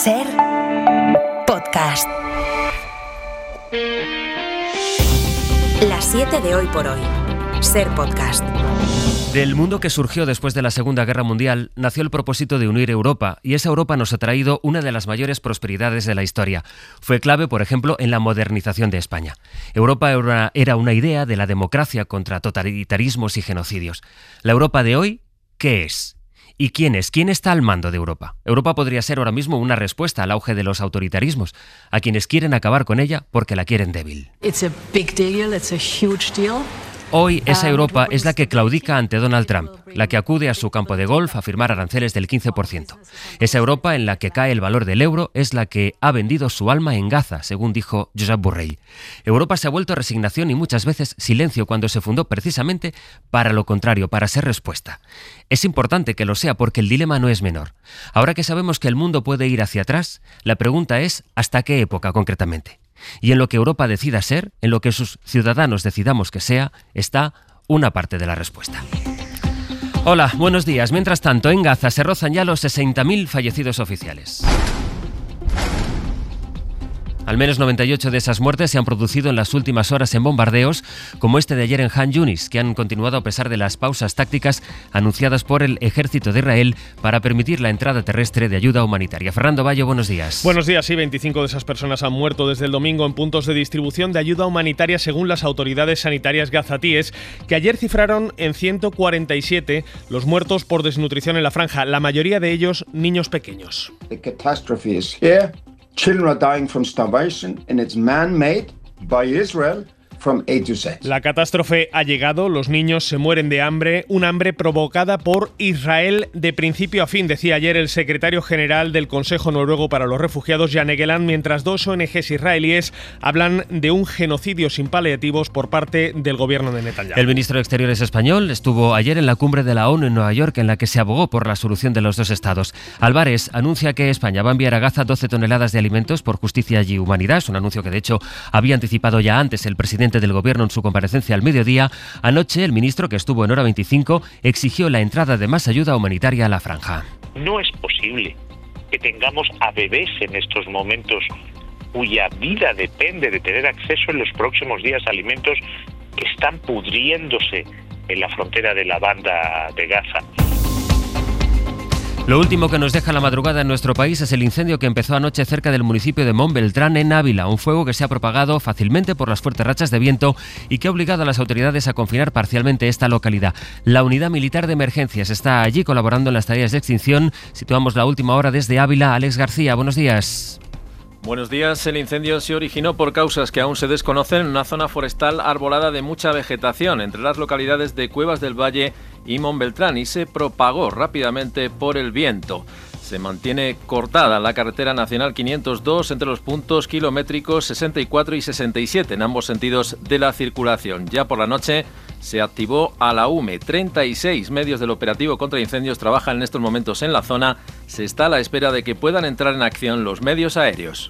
Ser podcast. Las 7 de hoy por hoy. Ser podcast. Del mundo que surgió después de la Segunda Guerra Mundial nació el propósito de unir Europa, y esa Europa nos ha traído una de las mayores prosperidades de la historia. Fue clave, por ejemplo, en la modernización de España. Europa era una idea de la democracia contra totalitarismos y genocidios. La Europa de hoy, ¿qué es? ¿Y quién es? ¿Quién está al mando de Europa? Europa podría ser ahora mismo una respuesta al auge de los autoritarismos, a quienes quieren acabar con ella porque la quieren débil. It's a big deal, it's a huge deal. Hoy esa Europa es la que claudica ante Donald Trump, la que acude a su campo de golf a firmar aranceles del 15%. Esa Europa en la que cae el valor del euro es la que ha vendido su alma en Gaza, según dijo Josep Borrell. Europa se ha vuelto resignación y muchas veces silencio cuando se fundó precisamente para lo contrario, para ser respuesta. Es importante que lo sea porque el dilema no es menor. Ahora que sabemos que el mundo puede ir hacia atrás, la pregunta es ¿hasta qué época concretamente? Y en lo que Europa decida ser, en lo que sus ciudadanos decidamos que sea, está una parte de la respuesta. Hola, buenos días. Mientras tanto, en Gaza se rozan ya los 60.000 fallecidos oficiales. Al menos 98 de esas muertes se han producido en las últimas horas en bombardeos, como este de ayer en Han Yunis, que han continuado a pesar de las pausas tácticas anunciadas por el ejército de Israel para permitir la entrada terrestre de ayuda humanitaria. Fernando Bayo, buenos días. Buenos días, sí, 25 de esas personas han muerto desde el domingo en puntos de distribución de ayuda humanitaria según las autoridades sanitarias gazatíes, que ayer cifraron en 147 los muertos por desnutrición en la franja, la mayoría de ellos niños pequeños. The catastrophe is here. Children are dying from starvation, and it's man-made by Israel from A to Z. La catástrofe ha llegado, los niños se mueren de hambre, un hambre provocada por Israel de principio a fin, decía ayer el secretario general del Consejo Noruego para los Refugiados, Jan Egeland, mientras dos ONGs israelíes hablan de un genocidio sin paliativos por parte del gobierno de Netanyahu. El ministro de Exteriores español estuvo ayer en la cumbre de la ONU en Nueva York, en la que se abogó por la solución de los dos estados. Álvarez anuncia que España va a enviar a Gaza 12 toneladas de alimentos por justicia y humanidad. Es un anuncio que de hecho había anticipado ya antes el presidente del gobierno en su comparecencia al mediodía. Anoche el ministro, que estuvo en Hora 25, exigió la entrada de más ayuda humanitaria a la franja. No es posible que tengamos a bebés en estos momentos cuya vida depende de tener acceso en los próximos días a alimentos que están pudriéndose en la frontera de la banda de Gaza. Lo último que nos deja la madrugada en nuestro país es el incendio que empezó anoche cerca del municipio de Montbeltrán, en Ávila, un fuego que se ha propagado fácilmente por las fuertes rachas de viento y que ha obligado a las autoridades a confinar parcialmente esta localidad. La unidad militar de emergencias está allí colaborando en las tareas de extinción. Situamos la última hora desde Ávila. Alex García, buenos días. Buenos días. El incendio se originó por causas que aún se desconocen en una zona forestal arbolada de mucha vegetación entre las localidades de Cuevas del Valle y Montbeltrán y se propagó rápidamente por el viento. Se mantiene cortada la carretera nacional 502 entre los puntos kilométricos 64 y 67 en ambos sentidos de la circulación. Ya por la noche se activó a la UME. 36 medios del operativo contra incendios trabajan en estos momentos en la zona. Se está a la espera de que puedan entrar en acción los medios aéreos.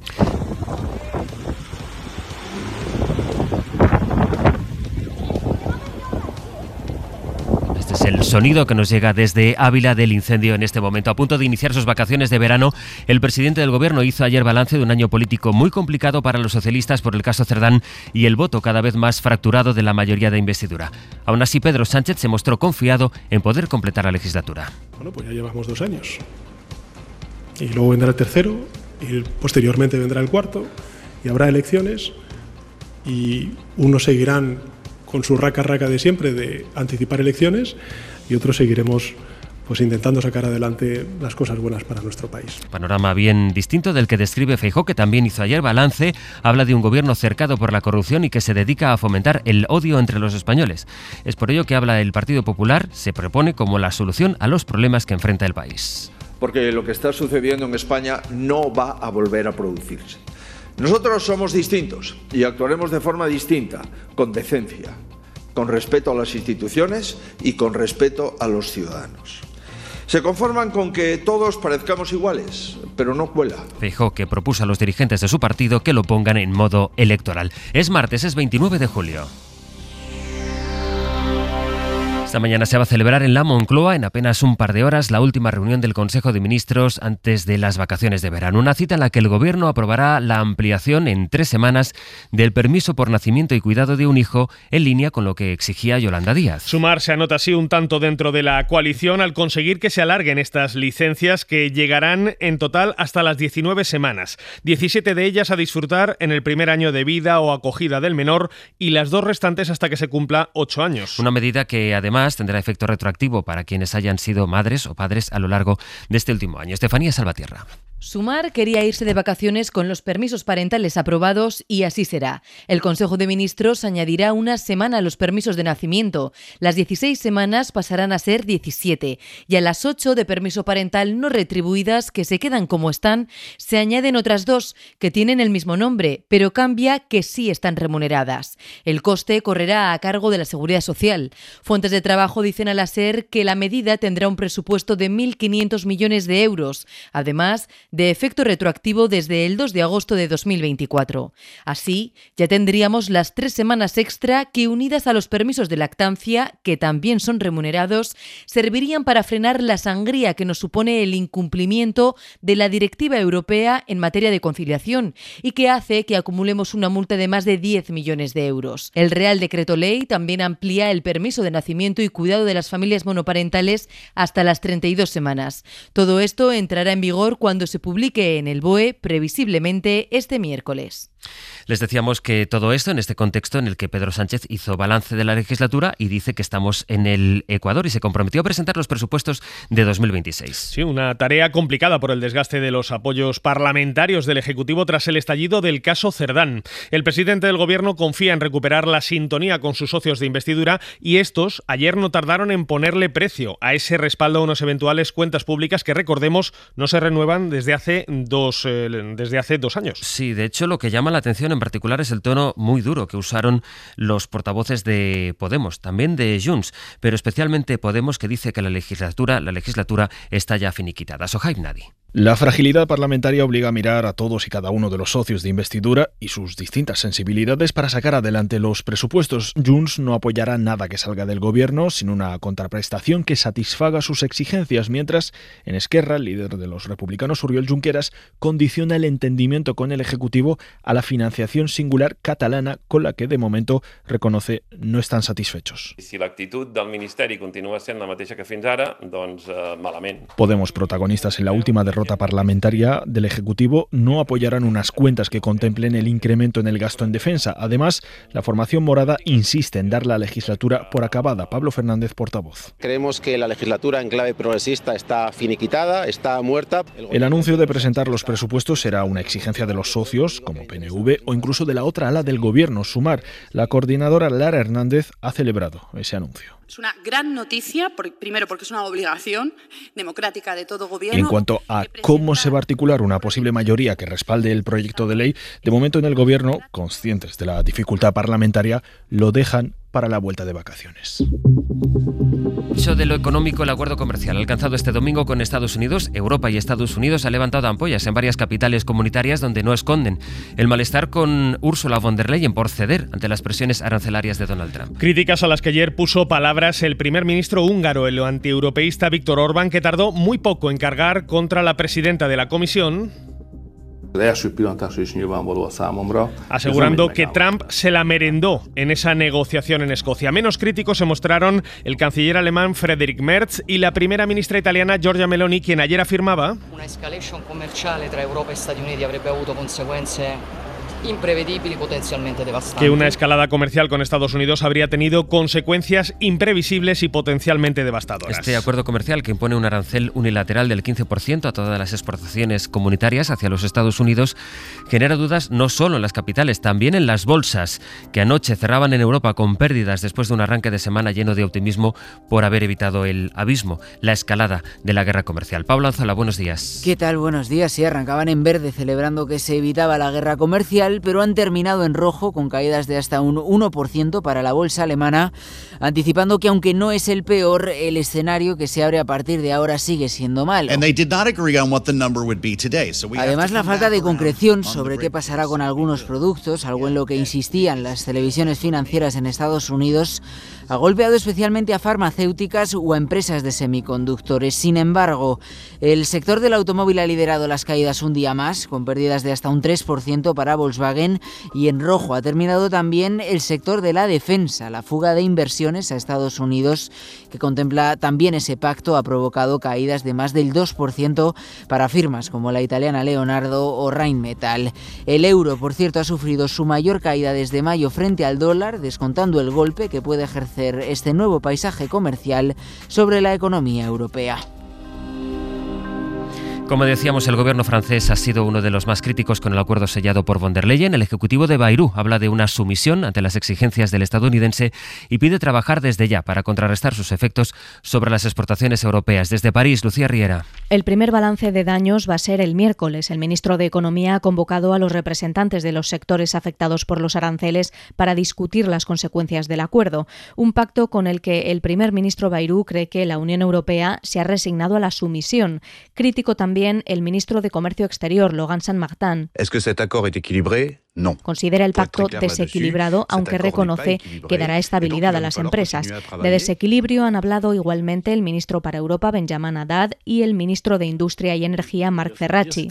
El sonido que nos llega desde Ávila del incendio en este momento. A punto de iniciar sus vacaciones de verano, el presidente del gobierno hizo ayer balance de un año político muy complicado para los socialistas por el caso Cerdán y el voto cada vez más fracturado de la mayoría de investidura. Aún así, Pedro Sánchez se mostró confiado en poder completar la legislatura. Bueno, pues ya llevamos 2 años. Y luego vendrá el tercero, y posteriormente vendrá el cuarto, y habrá elecciones, y unos seguirán con su raca de siempre de anticipar elecciones y otros seguiremos pues intentando sacar adelante las cosas buenas para nuestro país. Panorama bien distinto del que describe Feijóo, que también hizo ayer balance. Habla de un gobierno cercado por la corrupción y que se dedica a fomentar el odio entre los españoles. Es por ello que habla el Partido Popular, se propone como la solución a los problemas que enfrenta el país. Porque lo que está sucediendo en España no va a volver a producirse. Nosotros somos distintos y actuaremos de forma distinta, con decencia, con respeto a las instituciones y con respeto a los ciudadanos. Se conforman con que todos parezcamos iguales, pero no cuela. Feijóo, que propuso a los dirigentes de su partido que lo pongan en modo electoral. Es martes, es 29 de julio. Esta mañana se va a celebrar en la Moncloa, en apenas un par de horas, la última reunión del Consejo de Ministros antes de las vacaciones de verano. Una cita en la que el Gobierno aprobará la ampliación en 3 semanas del permiso por nacimiento y cuidado de un hijo, en línea con lo que exigía Yolanda Díaz. Sumar se anota así un tanto dentro de la coalición al conseguir que se alarguen estas licencias, que llegarán en total hasta las 19 semanas. 17 de ellas a disfrutar en el primer año de vida o acogida del menor y las 2 restantes hasta que se cumpla 8 años. Una medida que además tendrá efecto retroactivo para quienes hayan sido madres o padres a lo largo de este último año. Estefanía Salvatierra. Sumar quería irse de vacaciones con los permisos parentales aprobados y así será. El Consejo de Ministros añadirá una semana a los permisos de nacimiento. Las 16 semanas pasarán a ser 17 y a las 8 de permiso parental no retribuidas, que se quedan como están, se añaden otras 2 que tienen el mismo nombre, pero cambia que sí están remuneradas. El coste correrá a cargo de la Seguridad Social. Fuentes de trabajo dicen a la SER que la medida tendrá un presupuesto de 1.500 millones de euros. Además, de efecto retroactivo desde el 2 de agosto de 2024. Así, ya tendríamos las 3 semanas extra que, unidas a los permisos de lactancia, que también son remunerados, servirían para frenar la sangría que nos supone el incumplimiento de la Directiva Europea en materia de conciliación y que hace que acumulemos una multa de más de 10 millones de euros. El Real Decreto Ley también amplía el permiso de nacimiento y cuidado de las familias monoparentales hasta las 32 semanas. Todo esto entrará en vigor cuando se publique en el BOE, previsiblemente este miércoles. Les decíamos que todo esto en este contexto en el que Pedro Sánchez hizo balance de la legislatura y dice que estamos en el Ecuador y se comprometió a presentar los presupuestos de 2026. Sí, una tarea complicada por el desgaste de los apoyos parlamentarios del Ejecutivo tras el estallido del caso Cerdán. El presidente del Gobierno confía en recuperar la sintonía con sus socios de investidura y estos ayer no tardaron en ponerle precio a ese respaldo a unas eventuales cuentas públicas que, recordemos, no se renuevan desde hace 2 años. Sí, de hecho, lo que llama la atención en particular es el tono muy duro que usaron los portavoces de Podemos, también de Junts, pero especialmente Podemos, que dice que la legislatura está ya finiquitada. Sohaib Nadi. La fragilidad parlamentaria obliga a mirar a todos y cada uno de los socios de investidura y sus distintas sensibilidades para sacar adelante los presupuestos. Junts no apoyará nada que salga del gobierno sin una contraprestación que satisfaga sus exigencias, mientras en Esquerra, el líder de los republicanos, Oriol Junqueras, condiciona el entendimiento con el Ejecutivo a la financiación singular catalana, con la que de momento reconoce no están satisfechos. Si l'actitud del Ministeri continua sent la mateixa que fins ara, doncs malament. Podemos, protagonistas en la última derrota parlamentaria del Ejecutivo, no apoyarán unas cuentas que contemplen el incremento en el gasto en defensa. Además, la formación morada insiste en dar la legislatura por acabada. Pablo Fernández, portavoz. Creemos que la legislatura en clave progresista está finiquitada, está muerta. El anuncio de presentar los presupuestos será una exigencia de los socios, como PNV, o incluso de la otra ala del Gobierno, Sumar. La coordinadora Lara Hernández ha celebrado ese anuncio. Es una gran noticia, primero porque es una obligación democrática de todo gobierno. En cuanto a cómo se va a articular una posible mayoría que respalde el proyecto de ley, de momento en el Gobierno, conscientes de la dificultad parlamentaria, lo dejan para la vuelta de vacaciones. De lo económico, el acuerdo comercial alcanzado este domingo con Estados Unidos, Europa y Estados Unidos ha levantado ampollas en varias capitales comunitarias donde no esconden el malestar con Ursula von der Leyen por ceder ante las presiones arancelarias de Donald Trump. Críticas a las que ayer puso palabras el primer ministro húngaro, el antieuropeísta Viktor Orbán, que tardó muy poco en cargar contra la presidenta de la Comisión, asegurando que Trump se la merendó en esa negociación en Escocia. Menos críticos se mostraron el canciller alemán Friedrich Merz y la primera ministra italiana Giorgia Meloni, quien ayer afirmaba: una escalation comerciale tra Europa e Stati Uniti avrebbe avuto conseguenze imprevedibili, potencialmente devastantes. Que una escalada comercial con Estados Unidos habría tenido consecuencias imprevisibles y potencialmente devastadoras. Este acuerdo comercial, que impone un arancel unilateral del 15% a todas las exportaciones comunitarias hacia los Estados Unidos, genera dudas no solo en las capitales, también en las bolsas, que anoche cerraban en Europa con pérdidas después de un arranque de semana lleno de optimismo por haber evitado el abismo, la escalada de la guerra comercial. Pablo Anzola, buenos días. ¿Qué tal? Buenos días. Sí, arrancaban en verde celebrando que se evitaba la guerra comercial, pero han terminado en rojo con caídas de hasta un 1% para la bolsa alemana, anticipando que aunque no es el peor, el escenario que se abre a partir de ahora sigue siendo malo. Además, la falta de concreción sobre qué pasará con algunos productos, algo en lo que insistían las televisiones financieras en Estados Unidos, Ha golpeado especialmente a farmacéuticas o a empresas de semiconductores. Sin embargo, el sector del automóvil ha liderado las caídas un día más, con pérdidas de hasta un 3% para Volkswagen, y en rojo ha terminado también el sector de la defensa. La fuga de inversiones a Estados Unidos, que contempla también ese pacto, ha provocado caídas de más del 2% para firmas como la italiana Leonardo o Rheinmetall. El euro, por cierto, ha sufrido su mayor caída desde mayo frente al dólar, descontando el golpe que puede ejercer este nuevo paisaje comercial sobre la economía europea. Como decíamos, el gobierno francés ha sido uno de los más críticos con el acuerdo sellado por von der Leyen. El ejecutivo de Bayrou habla de una sumisión ante las exigencias del estadounidense y pide trabajar desde ya para contrarrestar sus efectos sobre las exportaciones europeas. Desde París, Lucía Riera. El primer balance de daños va a ser el miércoles. El ministro de Economía ha convocado a los representantes de los sectores afectados por los aranceles para discutir las consecuencias del acuerdo. Un pacto con el que el primer ministro Bayrou cree que la Unión Europea se ha resignado a la sumisión. Crítico también el ministro de Comercio Exterior, Logan Saint-Martin. ¿Es que cet accord est équilibré? No. Considera el pacto desequilibrado, aunque reconoce que dará estabilidad a las empresas. De desequilibrio han hablado igualmente el ministro para Europa, Benjamin Haddad, y el ministro de Industria y Energía, Marc Ferracci.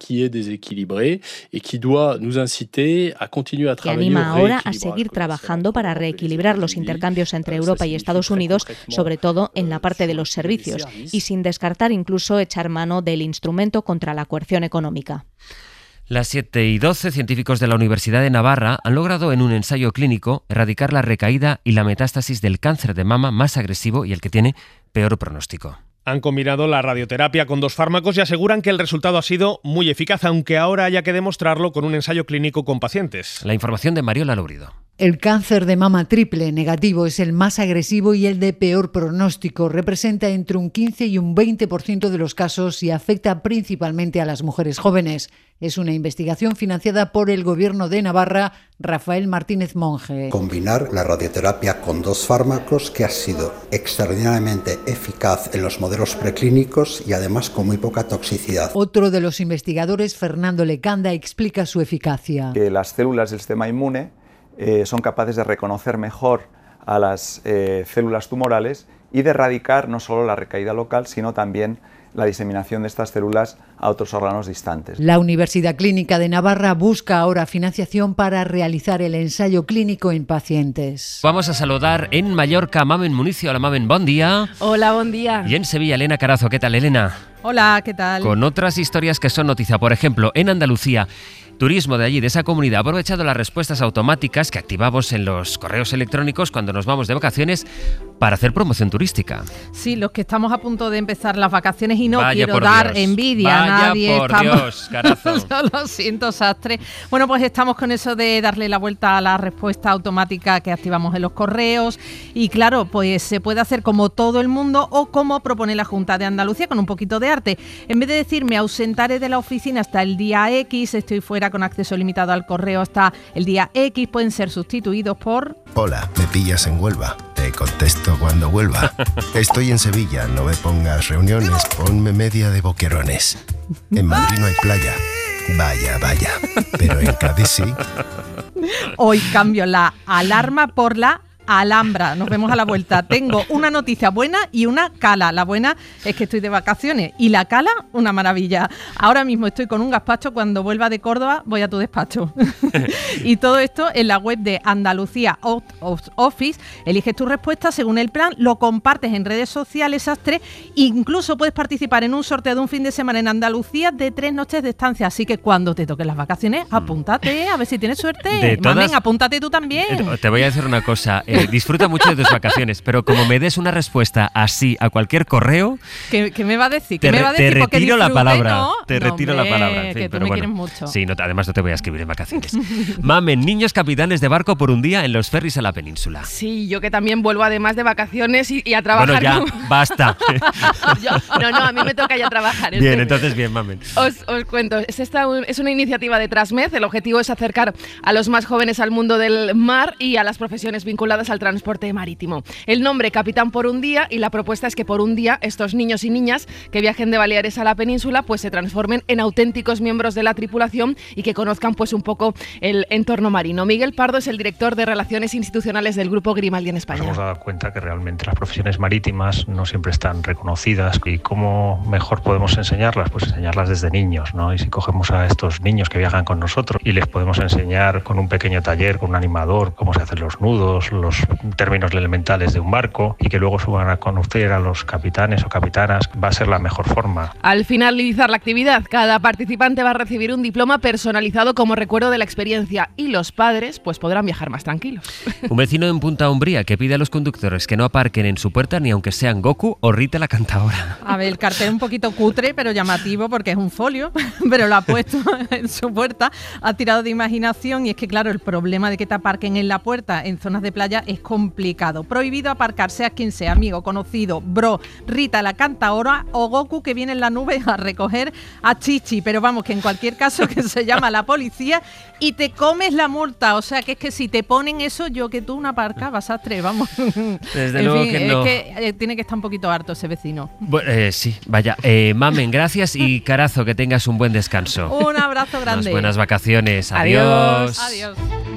Que anima ahora a seguir trabajando para reequilibrar los intercambios entre Europa y Estados Unidos, sobre todo en la parte de los servicios, y sin descartar incluso echar mano del instrumento contra la coerción económica. Las 7:12, científicos de la Universidad de Navarra han logrado en un ensayo clínico erradicar la recaída y la metástasis del cáncer de mama más agresivo y el que tiene peor pronóstico. Han combinado la radioterapia con 2 fármacos y aseguran que el resultado ha sido muy eficaz, aunque ahora haya que demostrarlo con un ensayo clínico con pacientes. La información de Mariola Lourido. El cáncer de mama triple negativo es el más agresivo y el de peor pronóstico. Representa entre un 15 y un 20% de los casos y afecta principalmente a las mujeres jóvenes. Es una investigación financiada por el Gobierno de Navarra. Rafael Martínez Monge. Combinar la radioterapia con 2 fármacos que ha sido extraordinariamente eficaz en los modelos preclínicos y además con muy poca toxicidad. Otro de los investigadores, Fernando Lecanda, explica su eficacia. Que las células del sistema inmune son capaces de reconocer mejor a las células tumorales y de erradicar no solo la recaída local, sino también la diseminación de estas células a otros órganos distantes. La Universidad Clínica de Navarra busca ahora financiación para realizar el ensayo clínico en pacientes. Vamos a saludar en Mallorca a Mamen Municio. Hola Mamen, buen día. Hola, buen día. Y en Sevilla, Elena Carazo. ¿Qué tal, Elena? Hola, ¿qué tal? Con otras historias que son noticia. Por ejemplo, en Andalucía, turismo de allí, de esa comunidad, ha aprovechado las respuestas automáticas que activamos en los correos electrónicos cuando nos vamos de vacaciones para hacer promoción turística. Sí, los que estamos a punto de empezar las vacaciones y no Vaya quiero dar Dios. envidia a nadie. Por Dios, Carazo. Lo siento, sastre. Bueno, pues estamos con eso de darle la vuelta a la respuesta automática que activamos en los correos y claro, pues se puede hacer como todo el mundo o como propone la Junta de Andalucía con un poquito de arte. En vez de decir me ausentaré de la oficina hasta el día X, estoy fuera con acceso limitado al correo hasta el día X, pueden ser sustituidos por... Hola, me pillas en Huelva. Te contesto cuando vuelva. Estoy en Sevilla, no me pongas reuniones, ponme media de boquerones. En Madrid no hay playa. Vaya, vaya. Pero en Cádiz sí. Hoy cambio la alarma por la Alhambra. Nos vemos a la vuelta. Tengo una noticia buena y una cala. La buena es que estoy de vacaciones y la cala, una maravilla. Ahora mismo estoy con un gazpacho. Cuando vuelva de Córdoba voy a tu despacho. Y todo esto en la web de Andalucía Office. Eliges tu respuesta según el plan, lo compartes en redes sociales, sastre. Incluso puedes participar en un sorteo de un fin de semana en Andalucía de 3 noches de estancia. Así que cuando te toquen las vacaciones, apúntate, a ver si tienes suerte. Mamen, apúntate tú también. Te voy a decir una cosa. Disfruta mucho de tus vacaciones, pero como me des una respuesta así a cualquier correo... ¿Qué me va a decir? Te retiro la palabra. ¿No? Te retiro la palabra. En fin, que tú pero me bueno, quieres mucho. Sí, no, además no te voy a escribir en vacaciones. Mamen, niños capitanes de barco por un día en los ferries a la península. Sí, yo que también vuelvo además de vacaciones y a trabajar. Bueno, ya, basta. No, a mí me toca ya trabajar. Bien, entonces bien, Mamen. Os cuento, es una iniciativa de Transmed. El objetivo es acercar a los más jóvenes al mundo del mar y a las profesiones vinculadas vinculadas al transporte marítimo. El nombre Capitán por un día, y la propuesta es que por un día estos niños y niñas que viajen de Baleares a la península pues se transformen en auténticos miembros de la tripulación y que conozcan pues un poco el entorno marino. Miguel Pardo es el director de Relaciones Institucionales del Grupo Grimaldi en España. Nos hemos dado cuenta que realmente las profesiones marítimas no siempre están reconocidas. ¿Y cómo mejor podemos enseñarlas? Pues enseñarlas desde niños, ¿no? Y si cogemos a estos niños que viajan con nosotros y les podemos enseñar con un pequeño taller, con un animador, cómo se hacen los nudos, los términos elementales de un barco, y que luego suban a conocer a los capitanes o capitanas, va a ser la mejor forma. Al finalizar la actividad, cada participante va a recibir un diploma personalizado como recuerdo de la experiencia, y los padres pues podrán viajar más tranquilos. Un vecino en Punta Umbría que pide a los conductores que no aparquen en su puerta ni aunque sean Goku o Rita la Cantaora. A ver, el cartel es un poquito cutre, pero llamativo porque es un folio, pero lo ha puesto en su puerta, ha tirado de imaginación, y es que claro, el problema de que te aparquen en la puerta en zonas de playa es complicado. Prohibido aparcar, seas quien sea, amigo, conocido, bro, Rita la Cantaora o Goku que viene en la nube a recoger a Chichi, pero vamos, que en cualquier caso que se llama a la policía y te comes la multa, o sea que es que si te ponen eso, yo que tú una parca vas a tres, vamos. Desde luego fin, que no. Es que tiene que estar un poquito harto ese vecino. Bueno, sí, vaya. Mamen, gracias, y Carazo, que tengas un buen descanso. Un abrazo grande. Unas buenas vacaciones. Adiós. Adiós. Adiós.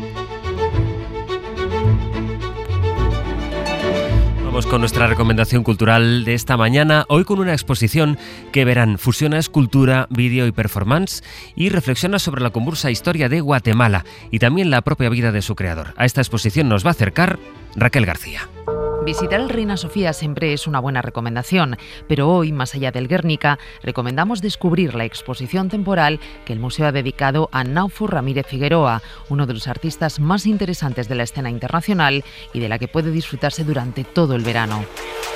Vamos con nuestra recomendación cultural de esta mañana, hoy con una exposición que verán fusiona escultura, vídeo y performance y reflexiona sobre la convulsa historia de Guatemala y también la propia vida de su creador. A esta exposición nos va a acercar Raquel García. Visitar el Reina Sofía siempre es una buena recomendación, pero hoy, más allá del Guernica, recomendamos descubrir la exposición temporal que el museo ha dedicado a Naufo Ramírez Figueroa, uno de los artistas más interesantes de la escena internacional y de la que puede disfrutarse durante todo el verano.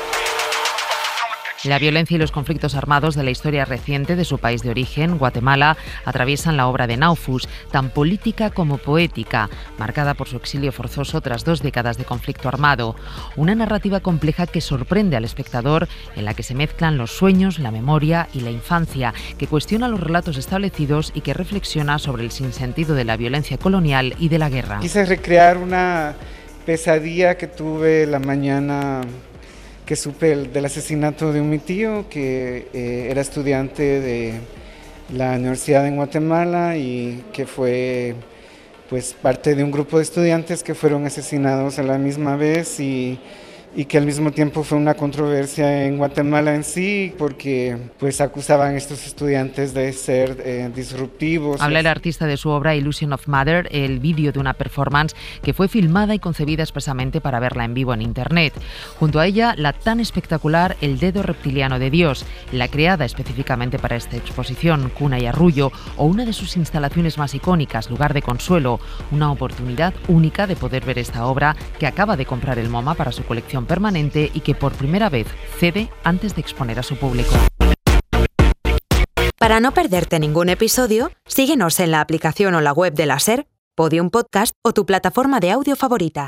La violencia y los conflictos armados de la historia reciente de su país de origen, Guatemala, atraviesan la obra de Naufus, tan política como poética, marcada por su exilio forzoso tras 2 décadas de conflicto armado. Una narrativa compleja que sorprende al espectador, en la que se mezclan los sueños, la memoria y la infancia, que cuestiona los relatos establecidos y que reflexiona sobre el sinsentido de la violencia colonial y de la guerra. Quise recrear una pesadilla que tuve la mañana que supe del asesinato de mi tío, que era estudiante de la universidad en Guatemala y que fue pues parte de un grupo de estudiantes que fueron asesinados a la misma vez y que al mismo tiempo fue una controversia en Guatemala en sí, porque pues acusaban a estos estudiantes de ser disruptivos. Habla el artista de su obra Illusion of Mother, el vídeo de una performance que fue filmada y concebida expresamente para verla en vivo en internet. Junto a ella, la tan espectacular El dedo reptiliano de Dios, la creada específicamente para esta exposición, Cuna y Arrullo, o una de sus instalaciones más icónicas, Lugar de Consuelo, una oportunidad única de poder ver esta obra que acaba de comprar el MoMA para su colección permanente y que por primera vez cede antes de exponer a su público. Para no perderte ningún episodio, síguenos en la aplicación o la web de la SER, Podium Podcast o tu plataforma de audio favorita.